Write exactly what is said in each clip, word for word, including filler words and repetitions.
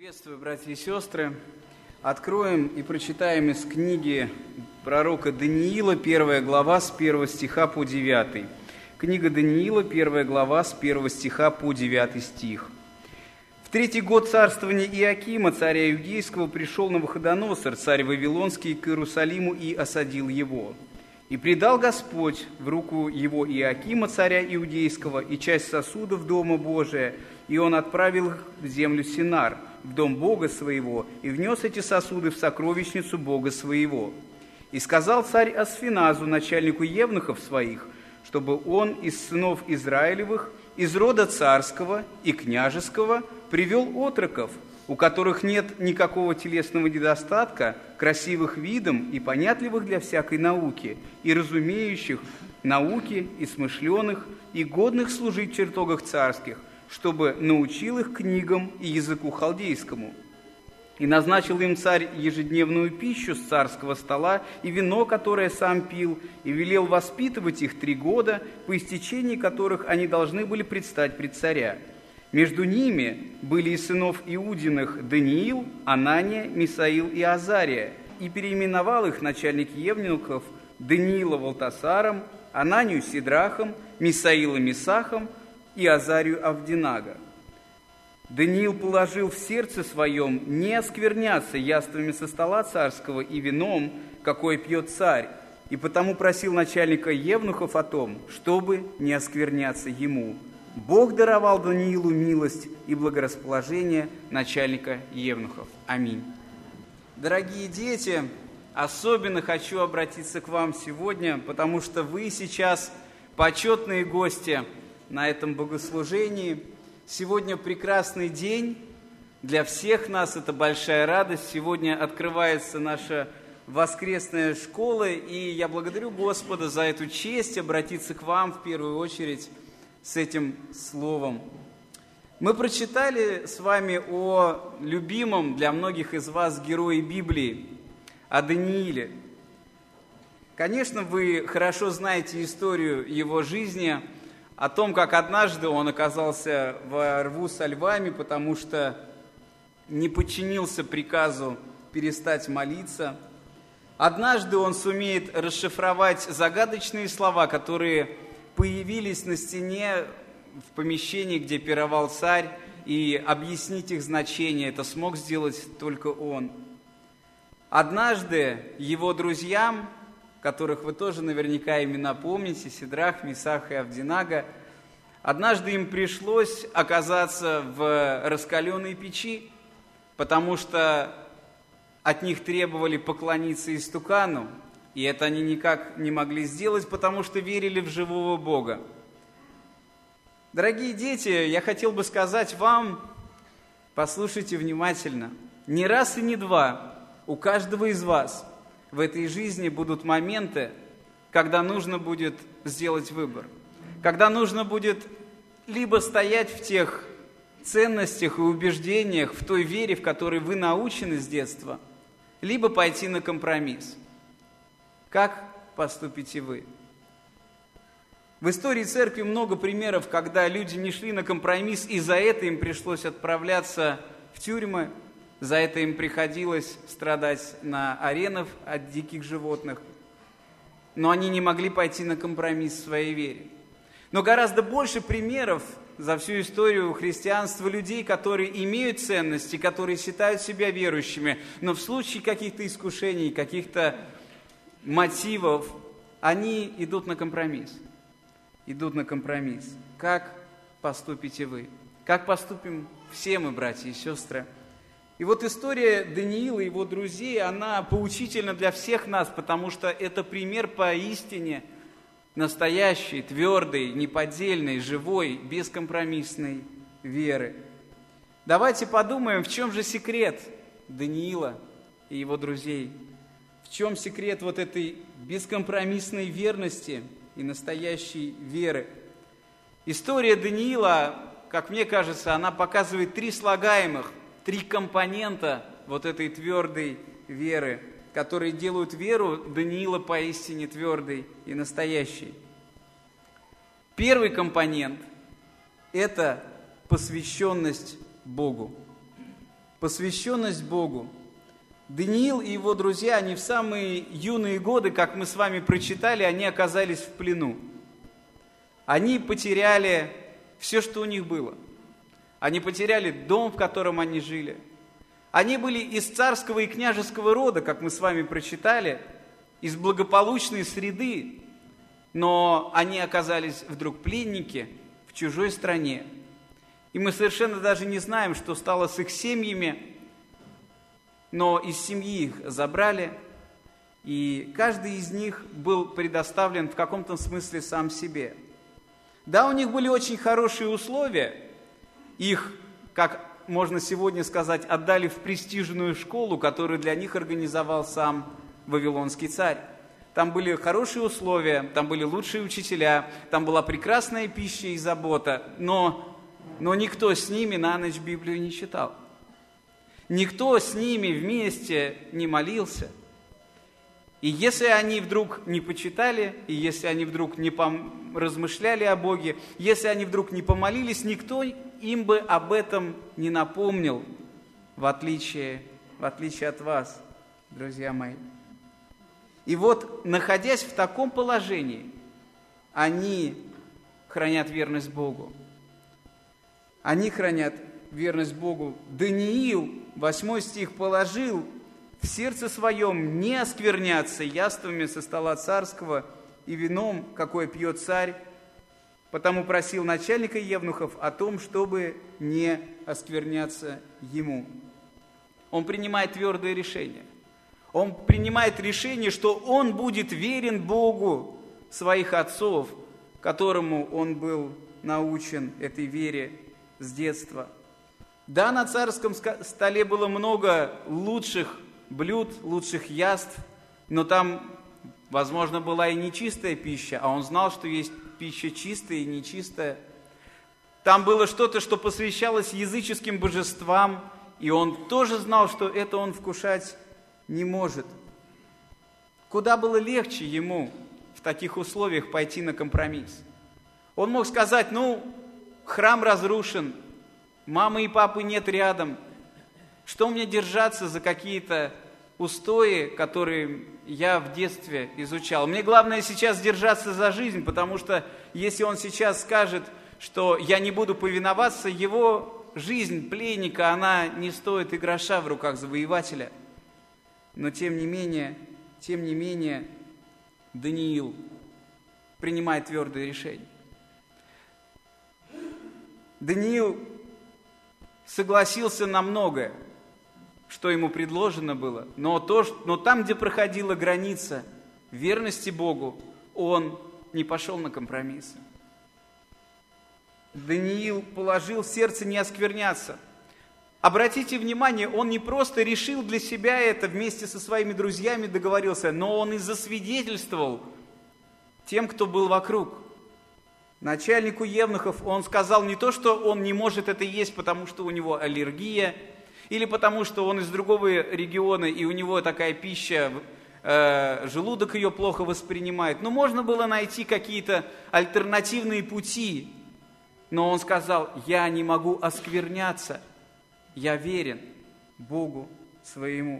Приветствую, братья и сестры. Откроем и прочитаем из книги пророка Даниила, первая глава, с первого стиха по девятый. Книга Даниила, первая глава, с первого стиха по девятый стих. В третий год царствования Иоакима, царя Иудейского, пришел Навуходоносор, царь Вавилонский, к Иерусалиму и осадил его. И предал Господь в руку его Иоакима, царя Иудейского, и часть сосудов Дома Божия, и он отправил их в землю Синар, в дом Бога своего, и внес эти сосуды в сокровищницу Бога своего. И сказал царь Асфиназу, начальнику евнухов своих, чтобы он из сынов Израилевых, из рода царского и княжеского, привел отроков, у которых нет никакого телесного недостатка, красивых видом и понятливых для всякой науки, и разумеющих науки, и смышленых, и годных служить в чертогах царских, чтобы научил их книгам и языку халдейскому. И назначил им царь ежедневную пищу с царского стола и вино, которое сам пил, и велел воспитывать их три года, по истечении которых они должны были предстать пред царя. Между ними были из сынов Иудиных Даниил, Анания, Мисаил и Азария, и переименовал их начальник евнухов Даниила Валтасаром, Ананию Сидрахом, Мисаила Месахом и Азарию Авдинага. Даниил положил в сердце своем не оскверняться яствами со стола царского и вином, какое пьет царь, и потому просил начальника евнухов о том, чтобы не оскверняться ему. Бог даровал Даниилу милость и благорасположение начальника евнухов. Аминь. Дорогие дети, особенно хочу обратиться к вам сегодня, потому что вы сейчас почетные гости на этом богослужении. Сегодня прекрасный день для всех нас, это большая радость. Сегодня открывается наша воскресная школа, и я благодарю Господа за эту честь обратиться к вам в первую очередь с этим словом. Мы прочитали с вами о любимом для многих из вас герое Библии, о Данииле. Конечно, вы хорошо знаете историю его жизни, о том, как однажды он оказался во рву со львами, потому что не подчинился приказу перестать молиться. Однажды он сумеет расшифровать загадочные слова, которые появились на стене в помещении, где пировал царь, и объяснить их значение. Это смог сделать только он. Однажды его друзьям, которых вы тоже наверняка имена помните, Сидрах, Месах и Авдинага, однажды им пришлось оказаться в раскаленной печи, потому что от них требовали поклониться истукану, и это они никак не могли сделать, потому что верили в живого Бога. Дорогие дети, я хотел бы сказать вам, послушайте внимательно, не раз и не два у каждого из вас в этой жизни будут моменты, когда нужно будет сделать выбор, когда нужно будет либо стоять в тех ценностях и убеждениях, в той вере, в которой вы научены с детства, либо пойти на компромисс. Как поступите вы? В истории церкви много примеров, когда люди не шли на компромисс, и за это им пришлось отправляться в тюрьмы, за это им приходилось страдать на аренах от диких животных, но они не могли пойти на компромисс в своей вере. Но гораздо больше примеров за всю историю христианства людей, которые имеют ценности, которые считают себя верующими, но в случае каких-то искушений, каких-то мотивов, они идут на компромисс. Идут на компромисс. Как поступите вы? Как поступим все мы, братья и сестры? И вот история Даниила и его друзей, она поучительна для всех нас, потому что это пример поистине настоящей, твердой, неподдельной, живой, бескомпромиссной веры. Давайте подумаем, в чем же секрет Даниила и его друзей? В чем секрет вот этой бескомпромиссной верности и настоящей веры? История Даниила, как мне кажется, она показывает три слагаемых, три компонента вот этой твердой веры, которые делают веру Даниила поистине твердой и настоящей. Первый компонент – это посвященность Богу. посвященность Богу. Даниил и его друзья, они в самые юные годы, как мы с вами прочитали, они оказались в плену. Они потеряли все, что у них было. Они потеряли дом, в котором они жили. Они были из царского и княжеского рода, как мы с вами прочитали, из благополучной среды, но они оказались вдруг пленники в чужой стране. И мы совершенно даже не знаем, что стало с их семьями, но из семьи их забрали, и каждый из них был предоставлен в каком-то смысле сам себе. Да, у них были очень хорошие условия, их, как можно сегодня сказать, отдали в престижную школу, которую для них организовал сам вавилонский царь. Там были хорошие условия, там были лучшие учителя, там была прекрасная пища и забота, но, но никто с ними на ночь Библию не читал. Никто с ними вместе не молился. И если они вдруг не почитали, и если они вдруг не пом... размышляли о Боге, если они вдруг не помолились, никто им бы об этом не напомнил, в отличие, в отличие от вас, друзья мои. И вот, находясь в таком положении, они хранят верность Богу. Они хранят верность Богу. Даниил, восьмой стих, положил в сердце своем не оскверняться яствами со стола царского и вином, какое пьет царь, потому просил начальника евнухов о том, чтобы не оскверняться ему. Он принимает твердое решение. Он принимает решение, что он будет верен Богу своих отцов, которому он был научен этой вере с детства. Да, на царском столе было много лучших блюд, лучших яств, но там, возможно, была и нечистая пища, а он знал, что есть пища чистая и нечистая. Там было что-то, что посвящалось языческим божествам, и он тоже знал, что это он вкушать не может. Куда было легче ему в таких условиях пойти на компромисс? Он мог сказать: ну, храм разрушен, мамы и папы нет рядом. Что мне держаться за какие-то устои, которые я в детстве изучал? Мне главное сейчас держаться за жизнь, потому что если он сейчас скажет, что я не буду повиноваться, его жизнь пленника, она не стоит и гроша в руках завоевателя. Но тем не менее, тем не менее, Даниил принимает твердое решение. Даниил согласился на многое, что ему предложено было, но, то, но там, где проходила граница верности Богу, он не пошел на компромиссы. Даниил положил в сердце не оскверняться. Обратите внимание, он не просто решил для себя это, вместе со своими друзьями договорился, но он и засвидетельствовал тем, кто был вокруг. Начальнику евнухов он сказал не то, что он не может это есть, потому что у него аллергия, или потому что он из другого региона, и у него такая пища, э, желудок ее плохо воспринимает. Но можно было найти какие-то альтернативные пути. Но он сказал: я не могу оскверняться, я верен Богу своему.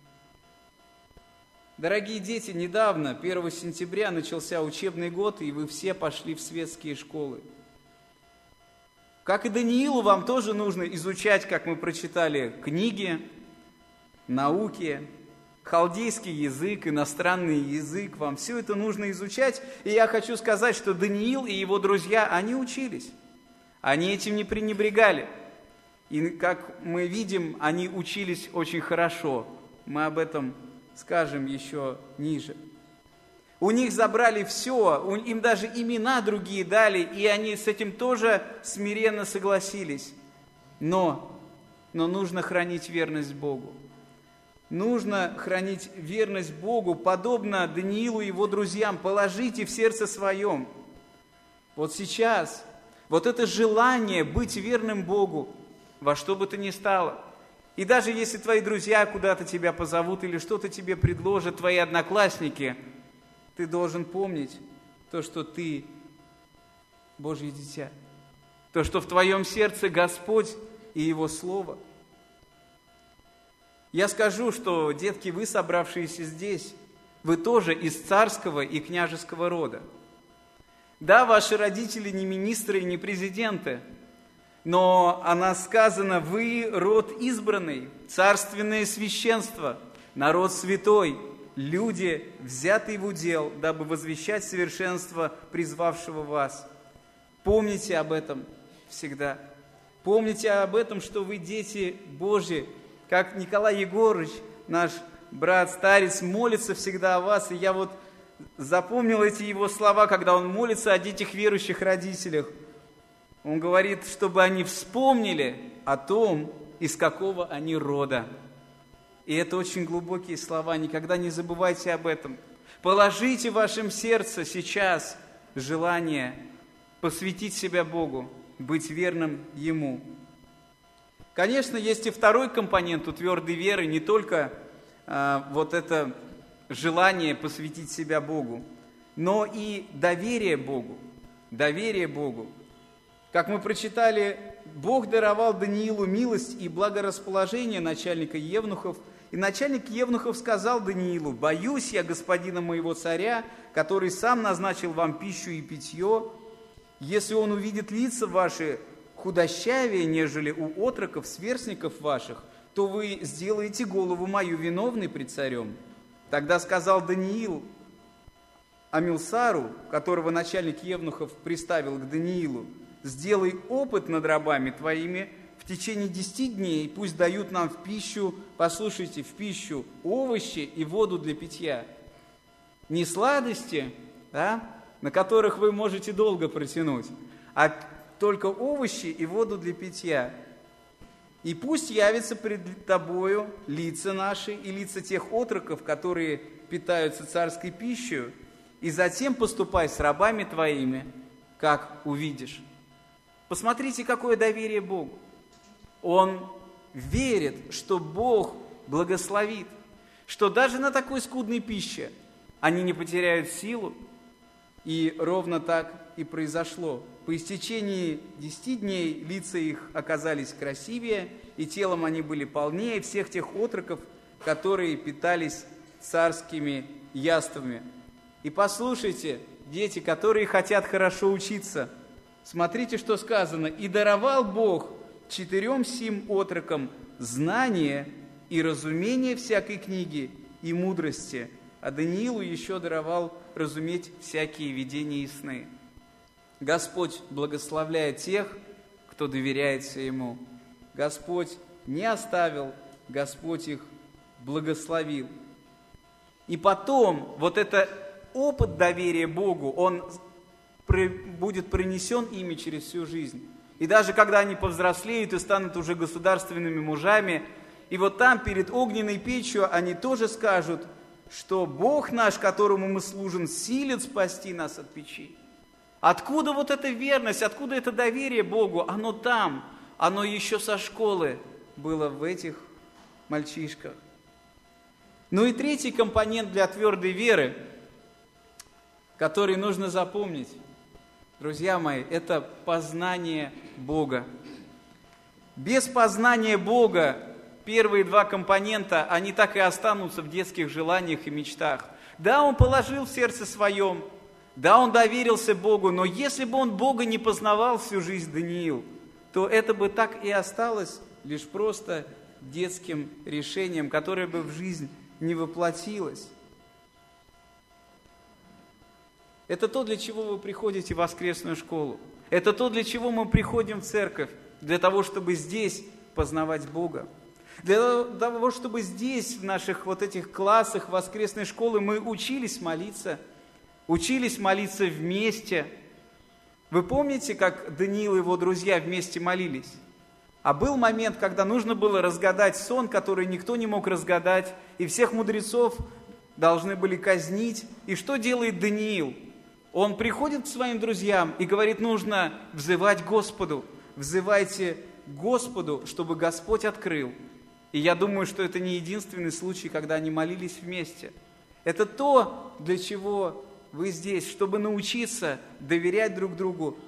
Дорогие дети, недавно, первого сентября, начался учебный год, и вы все пошли в светские школы. Как и Даниилу, вам тоже нужно изучать, как мы прочитали, книги, науки, халдейский язык, иностранный язык. Вам все это нужно изучать. И я хочу сказать, что Даниил и его друзья, они учились. Они этим не пренебрегали. И, как мы видим, они учились очень хорошо. Мы об этом скажем еще ниже. У них забрали все, им даже имена другие дали, и они с этим тоже смиренно согласились. Но, но нужно хранить верность Богу. Нужно хранить верность Богу, подобно Даниилу и его друзьям. Положите в сердце своем. Вот сейчас, вот это желание быть верным Богу, во что бы то ни стало. И даже если твои друзья куда-то тебя позовут или что-то тебе предложат, твои одноклассники, ты должен помнить то, что ты Божье дитя. То, что в твоем сердце Господь и Его Слово. Я скажу, что, детки, вы, собравшиеся здесь, вы тоже из царского и княжеского рода. Да, ваши родители не министры и не президенты, но о нас сказано: вы род избранный, царственное священство, народ святой, люди, взятые в удел, дабы возвещать совершенство призвавшего вас. Помните об этом всегда. Помните об этом, что вы дети Божьи, как Николай Егорович, наш брат-старец, молится всегда о вас. И я вот запомнил эти его слова, когда он молится о детях верующих родителях. Он говорит, чтобы они вспомнили о том, из какого они рода. И это очень глубокие слова, никогда не забывайте об этом. Положите в вашем сердце сейчас желание посвятить себя Богу, быть верным Ему. Конечно, есть и второй компонент у твердой веры, не только а, вот это желание посвятить себя Богу, но и доверие Богу. Доверие Богу. Как мы прочитали, Бог даровал Даниилу милость и благорасположение начальника евнухов, и начальник евнухов сказал Даниилу: «Боюсь я господина моего царя, который сам назначил вам пищу и питье. Если он увидит лица ваши худощавее, нежели у отроков, сверстников ваших, то вы сделаете голову мою виновной пред царем». Тогда сказал Даниил Амилсару, которого начальник евнухов приставил к Даниилу: «Сделай опыт над рабами твоими в течение десяти дней, пусть дают нам в пищу, послушайте, в пищу овощи и воду для питья». Не сладости, да, на которых вы можете долго протянуть, а только овощи и воду для питья. «И пусть явятся пред тобою лица наши и лица тех отроков, которые питаются царской пищей, и затем поступай с рабами твоими, как увидишь». Посмотрите, какое доверие Богу. Он верит, что Бог благословит, что даже на такой скудной пище они не потеряют силу. И ровно так и произошло. По истечении десяти дней лица их оказались красивее, и телом они были полнее всех тех отроков, которые питались царскими яствами. И послушайте, дети, которые хотят хорошо учиться, смотрите, что сказано: «И даровал Бог четырем сим отрокам знание и разумение всякой книги и мудрости, а Даниилу еще даровал разуметь всякие видения и сны». Господь благословляет тех, кто доверяется Ему. Господь не оставил, Господь их благословил. И потом вот этот опыт доверия Богу, он будет пронесен ими через всю жизнь. И даже когда они повзрослеют и станут уже государственными мужами, и вот там перед огненной печью они тоже скажут, что Бог наш, которому мы служим, силен спасти нас от печи. Откуда вот эта верность, откуда это доверие Богу? Оно там, оно еще со школы было в этих мальчишках. Ну и третий компонент для твердой веры, который нужно запомнить, друзья мои, это познание Бога. Без познания Бога первые два компонента, они так и останутся в детских желаниях и мечтах. Да, он положил в сердце своем, да, он доверился Богу, но если бы он Бога не познавал всю жизнь, Даниил, то это бы так и осталось лишь просто детским решением, которое бы в жизнь не воплотилось. Это то, для чего вы приходите в воскресную школу. Это то, для чего мы приходим в церковь, для того, чтобы здесь познавать Бога. Для того, чтобы здесь, в наших вот этих классах воскресной школы, мы учились молиться, учились молиться вместе. Вы помните, как Даниил и его друзья вместе молились? А был момент, когда нужно было разгадать сон, который никто не мог разгадать, и всех мудрецов должны были казнить. И что делает Даниил? Он приходит к своим друзьям и говорит: нужно взывать Господу. Взывайте Господу, чтобы Господь открыл. И я думаю, что это не единственный случай, когда они молились вместе. Это то, для чего вы здесь, чтобы научиться доверять друг другу,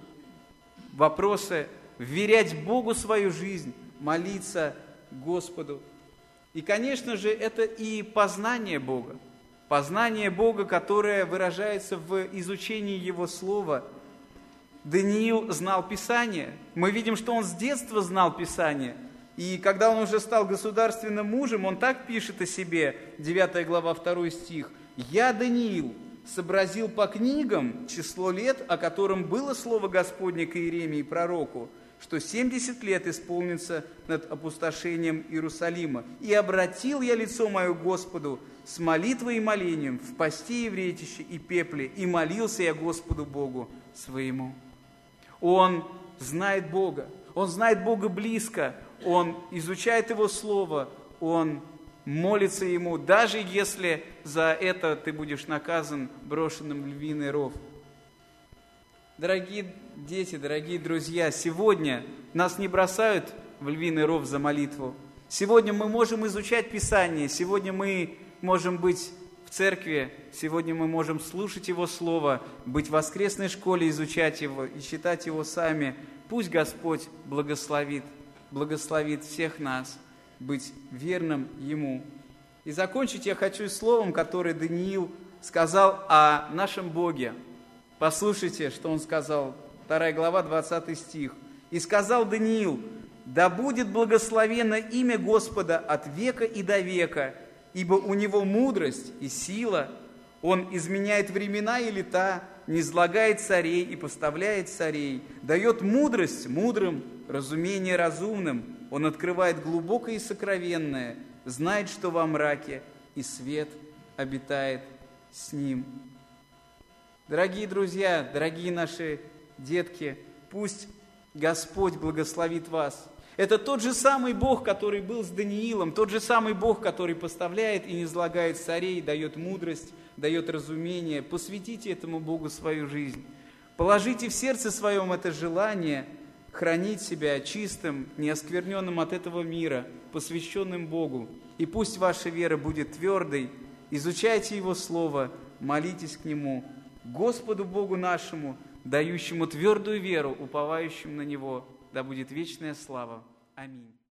вопросы, вверять Богу свою жизнь, молиться Господу. И, конечно же, это и познание Бога. Познание Бога, которое выражается в изучении Его Слова. Даниил знал Писание. Мы видим, что он с детства знал Писание. И когда он уже стал государственным мужем, он так пишет о себе, девятая глава, второй стих. «Я, Даниил, сообразил по книгам число лет, о котором было слово Господне к Иеремии пророку, что семьдесят лет исполнится над опустошением Иерусалима. И обратил я лицо мое к Господу с молитвой и молением в посте и в ретище и пепле, и молился я Господу Богу своему». Он знает Бога, он знает Бога близко, он изучает Его Слово, он молится Ему, даже если за это ты будешь наказан, брошенным в львиный ров. Дорогие дети, дорогие друзья, сегодня нас не бросают в львиный ров за молитву. Сегодня мы можем изучать Писание, сегодня мы можем быть в церкви, сегодня мы можем слушать Его Слово, быть в воскресной школе, изучать Его и читать Его сами. Пусть Господь благословит, благословит всех нас быть верным Ему. И закончить я хочу словом, которое Даниил сказал о нашем Боге. Послушайте, что он сказал, вторая глава, двадцатый стих. «И сказал Даниил: да будет благословенно имя Господа от века и до века, ибо у Него мудрость и сила, Он изменяет времена и лета, низлагает царей и поставляет царей, дает мудрость мудрым, разумение разумным, Он открывает глубокое и сокровенное, знает, что во мраке, и свет обитает с Ним». Дорогие друзья, дорогие наши детки, пусть Господь благословит вас. Это тот же самый Бог, который был с Даниилом, тот же самый Бог, который поставляет и низлагает царей, дает мудрость, дает разумение. Посвятите этому Богу свою жизнь. Положите в сердце своем это желание хранить себя чистым, неоскверненным от этого мира, посвященным Богу. И пусть ваша вера будет твердой. Изучайте Его Слово, молитесь к Нему, Господу Богу нашему, дающему твердую веру, уповающим на Него, да будет вечная слава. Аминь.